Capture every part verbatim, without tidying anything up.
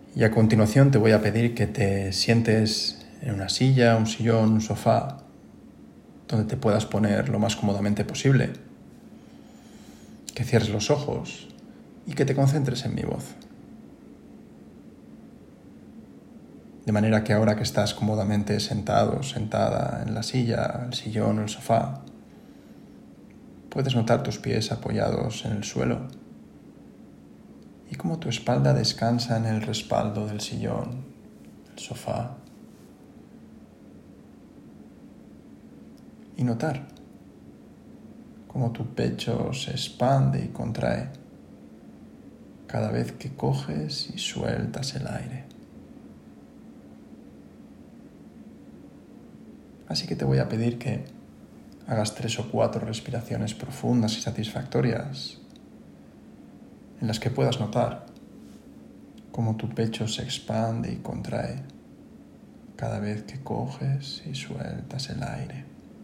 Y a continuación te voy a pedir que te sientes en una silla, un sillón, un sofá, donde te puedas poner lo más cómodamente posible, que cierres los ojos y que te concentres en mi voz. De manera que ahora que estás cómodamente sentado, sentada en la silla, el sillón o el sofá, puedes notar tus pies apoyados en el suelo y cómo tu espalda descansa en el respaldo del sillón, el sofá. Y notar cómo tu pecho se expande y contrae cada vez que coges y sueltas el aire. Así que te voy a pedir que hagas tres o cuatro respiraciones profundas y satisfactorias en las que puedas notar cómo tu pecho se expande y contrae cada vez que coges y sueltas el aire.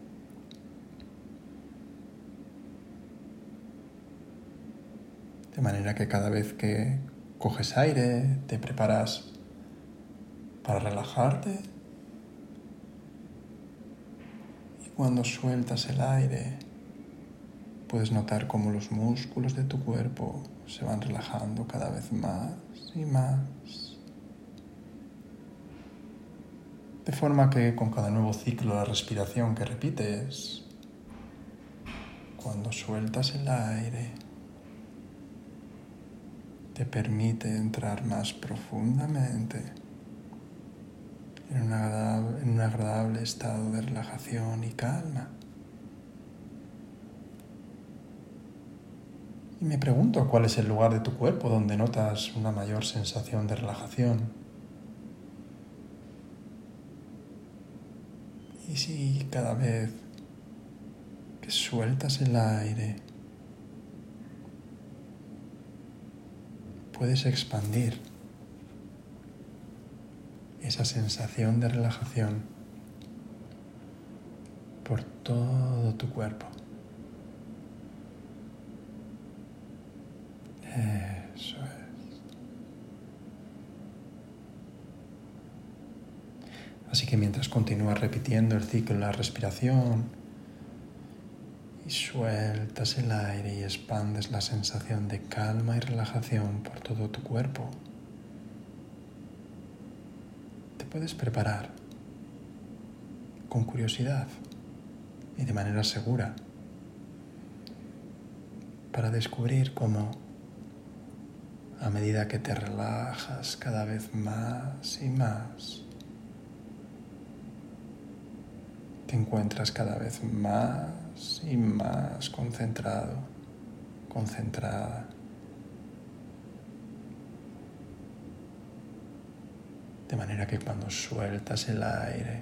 De manera que cada vez que coges aire, te preparas para relajarte. Y cuando sueltas el aire, puedes notar cómo los músculos de tu cuerpo se van relajando cada vez más y más. De forma que con cada nuevo ciclo de respiración que repites, cuando sueltas el aire, te permite entrar más profundamente en un agradable, en un agradable estado de relajación y calma. Y me pregunto cuál es el lugar de tu cuerpo donde notas una mayor sensación de relajación. Y si cada vez que sueltas el aire, puedes expandir esa sensación de relajación por todo tu cuerpo. Eso es. Así que mientras continúas repitiendo el ciclo de la respiración y sueltas el aire y expandes la sensación de calma y relajación por todo tu cuerpo, te puedes preparar con curiosidad y de manera segura para descubrir cómo, a medida que te relajas cada vez más y más, te encuentras cada vez más y más concentrado, concentrada. De manera que cuando sueltas el aire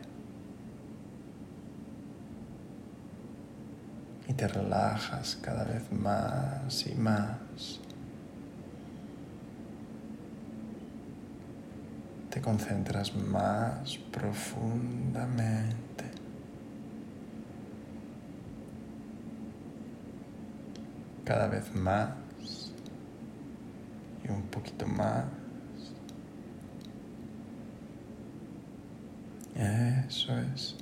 y te relajas cada vez más y más, te concentras más profundamente. Cada vez más y un poquito más. Eso es.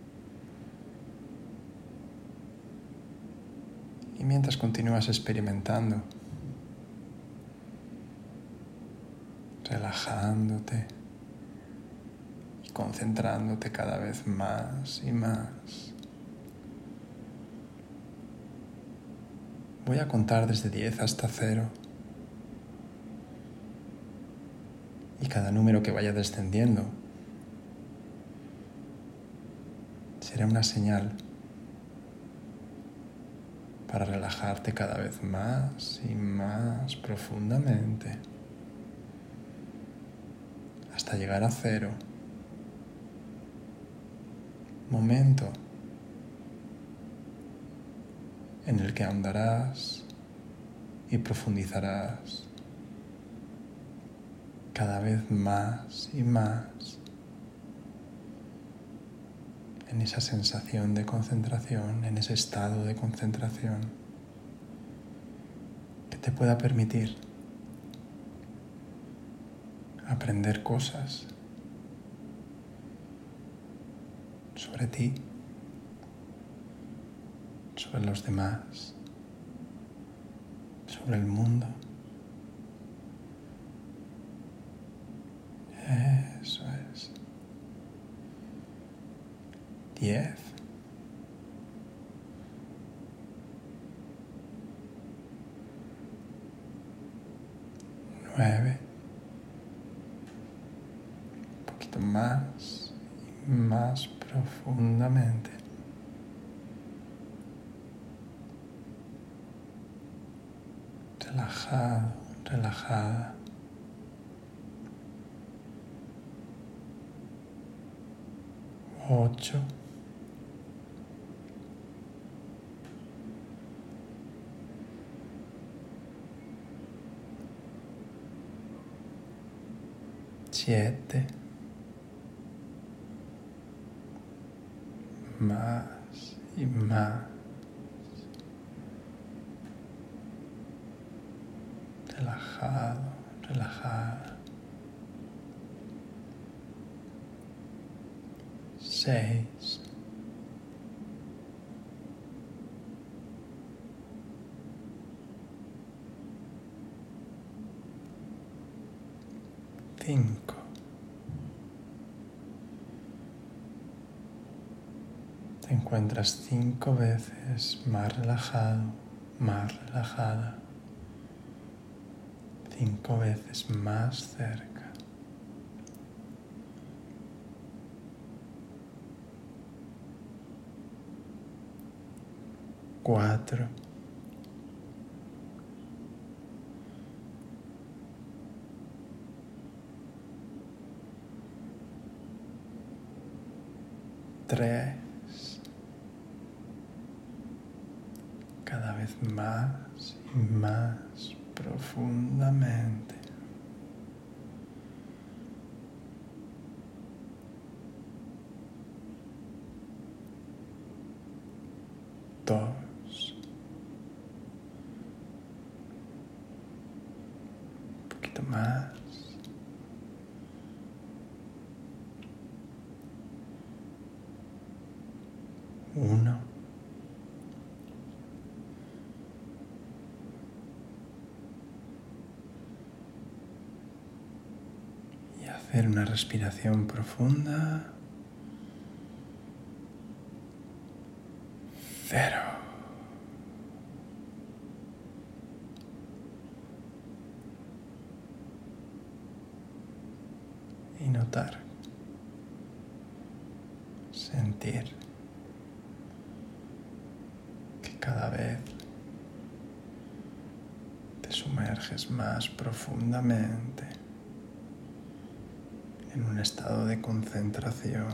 Y mientras continúas experimentando, relajándote y concentrándote cada vez más y más, voy a contar desde diez hasta cero. Y cada número que vaya descendiendo será una señal para relajarte cada vez más y más profundamente hasta llegar a cero. Momento en el que ahondarás y profundizarás cada vez más y más en esa sensación de concentración, en ese estado de concentración que te pueda permitir aprender cosas sobre ti, sobre los demás, sobre el mundo. Eso es. Diez. Nueve. Un poquito más y más profundamente. Relajado, relajada. Ocho. Siete. Más y más. Relajado, relajada. Seis. Cinco. Te encuentras cinco veces más relajado, más relajada. Cinco veces más cerca. Cuatro. Tres. Cada vez más y más profundamente. Dos. Un poquito más. Uno. Y hacer una respiración profunda. Cero. Y notar. Sentir. Cada vez te sumerges más profundamente en un estado de concentración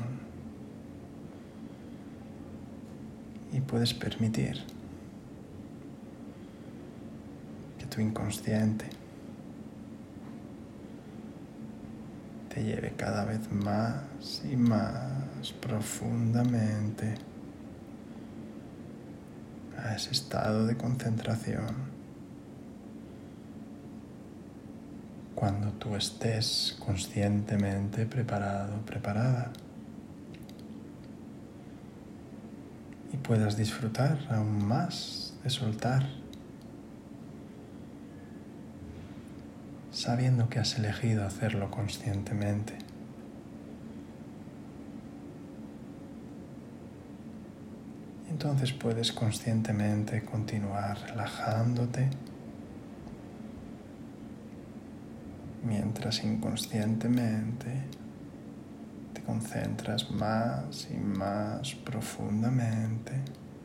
y puedes permitir que tu inconsciente te lleve cada vez más y más profundamente a ese estado de concentración. Cuando tú estés conscientemente preparado, preparada y puedas disfrutar aún más de soltar, sabiendo que has elegido hacerlo conscientemente. Entonces puedes conscientemente continuar relajándote mientras inconscientemente te concentras más y más profundamente.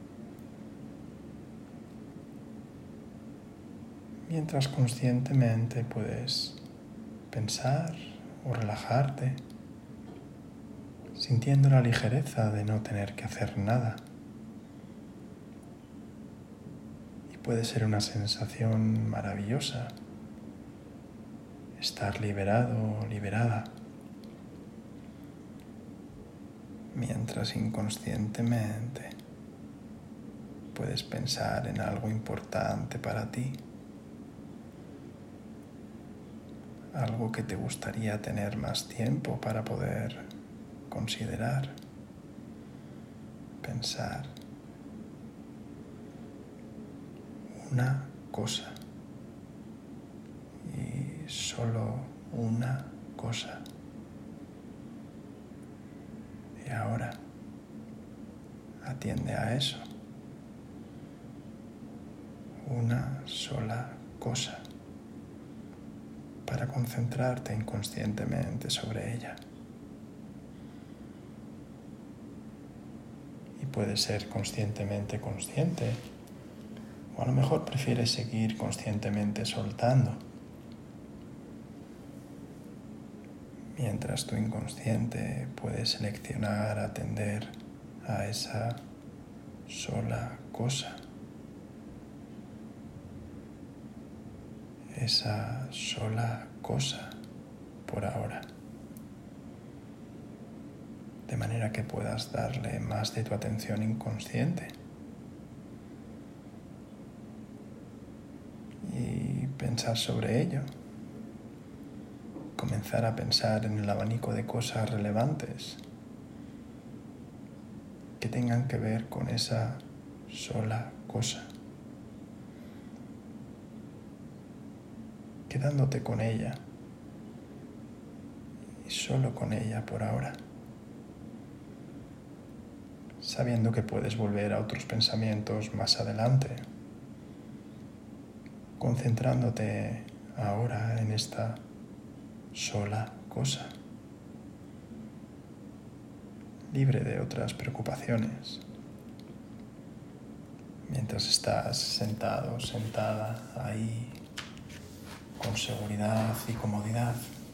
Mientras conscientemente puedes pensar o relajarte, sintiendo la ligereza de no tener que hacer nada. Puede ser una sensación maravillosa estar liberado o liberada, mientras inconscientemente puedes pensar en algo importante para ti, algo que te gustaría tener más tiempo para poder considerar, pensar. Una cosa y solo una cosa. Y ahora atiende a eso. Una sola cosa para concentrarte inconscientemente sobre ella. Y puedes ser conscientemente consciente, o a lo mejor prefieres seguir conscientemente soltando, mientras tu inconsciente puede seleccionar atender a esa sola cosa. Esa sola cosa por ahora, de manera que puedas darle más de tu atención inconsciente y pensar sobre ello, comenzar a pensar en el abanico de cosas relevantes que tengan que ver con esa sola cosa, quedándote con ella y solo con ella por ahora, sabiendo que puedes volver a otros pensamientos más adelante, concentrándote ahora en esta sola cosa, libre de otras preocupaciones, mientras estás sentado, sentada ahí, con seguridad y comodidad,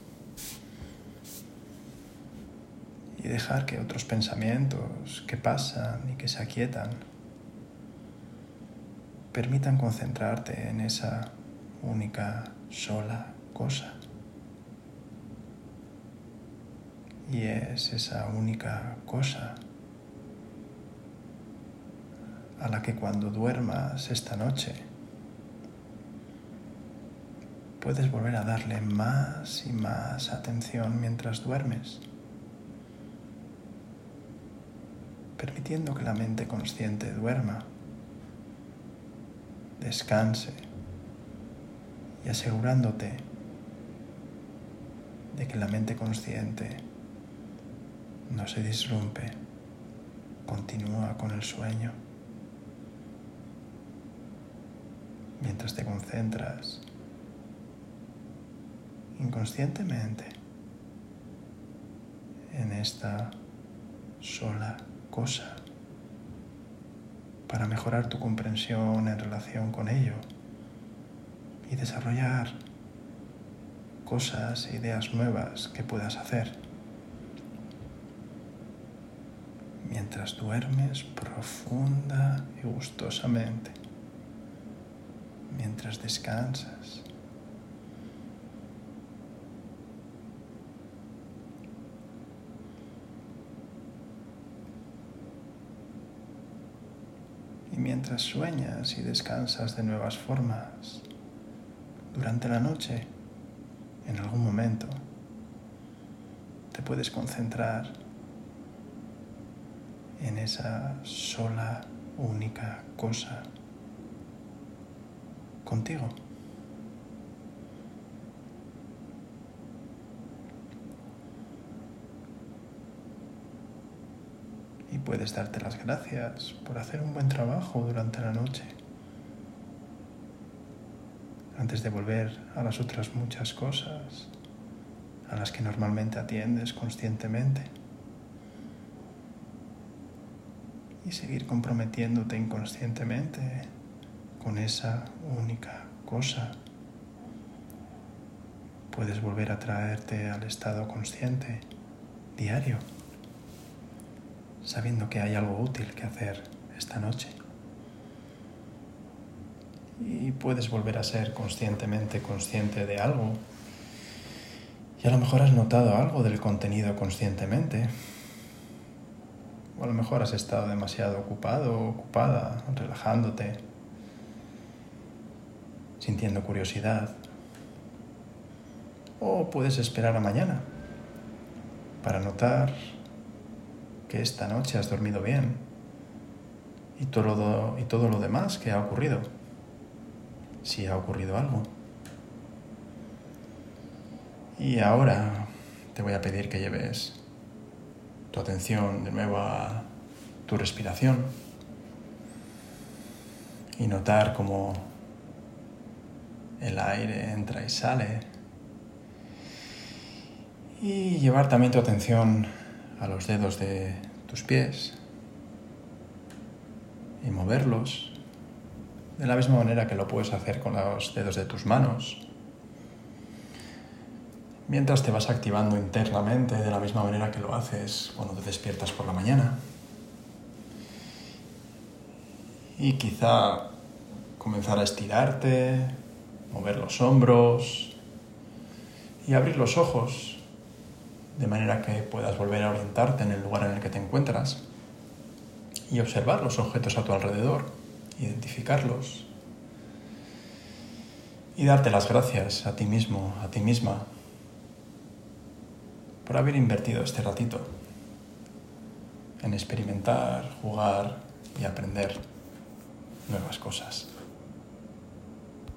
y dejar que otros pensamientos que pasan y que se aquietan permitan concentrarte en esa única sola cosa. Y es esa única cosa a la que cuando duermas esta noche puedes volver a darle más y más atención mientras duermes, permitiendo que la mente consciente duerma, descanse y asegurándote de que la mente consciente no se disrumpe, continúa con el sueño, mientras te concentras inconscientemente en esta sola cosa para mejorar tu comprensión en relación con ello y desarrollar cosas e ideas nuevas que puedas hacer mientras duermes profunda y gustosamente, mientras descansas. Y mientras sueñas y descansas de nuevas formas, durante la noche, en algún momento, te puedes concentrar en esa sola, única cosa contigo. Y puedes darte las gracias por hacer un buen trabajo durante la noche, antes de volver a las otras muchas cosas a las que normalmente atiendes conscientemente, y seguir comprometiéndote inconscientemente con esa única cosa. Puedes volver a traerte al estado consciente diario, sabiendo que hay algo útil que hacer esta noche. Y puedes volver a ser conscientemente consciente de algo. Y a lo mejor has notado algo del contenido conscientemente. O a lo mejor has estado demasiado ocupado o ocupada, relajándote, sintiendo curiosidad. O puedes esperar a mañana para notar que esta noche has dormido bien y todo lo, y todo lo demás que ha ocurrido, si ha ocurrido algo. Y ahora te voy a pedir que lleves tu atención de nuevo a tu respiración y notar cómo el aire entra y sale. Y llevar también tu atención a los dedos de tus pies y moverlos de la misma manera que lo puedes hacer con los dedos de tus manos, mientras te vas activando internamente de la misma manera que lo haces cuando te despiertas por la mañana. Y quizá comenzar a estirarte, mover los hombros y abrir los ojos de manera que puedas volver a orientarte en el lugar en el que te encuentras y observar los objetos a tu alrededor, identificarlos y darte las gracias a ti mismo, a ti misma, por haber invertido este ratito en experimentar, jugar y aprender nuevas cosas.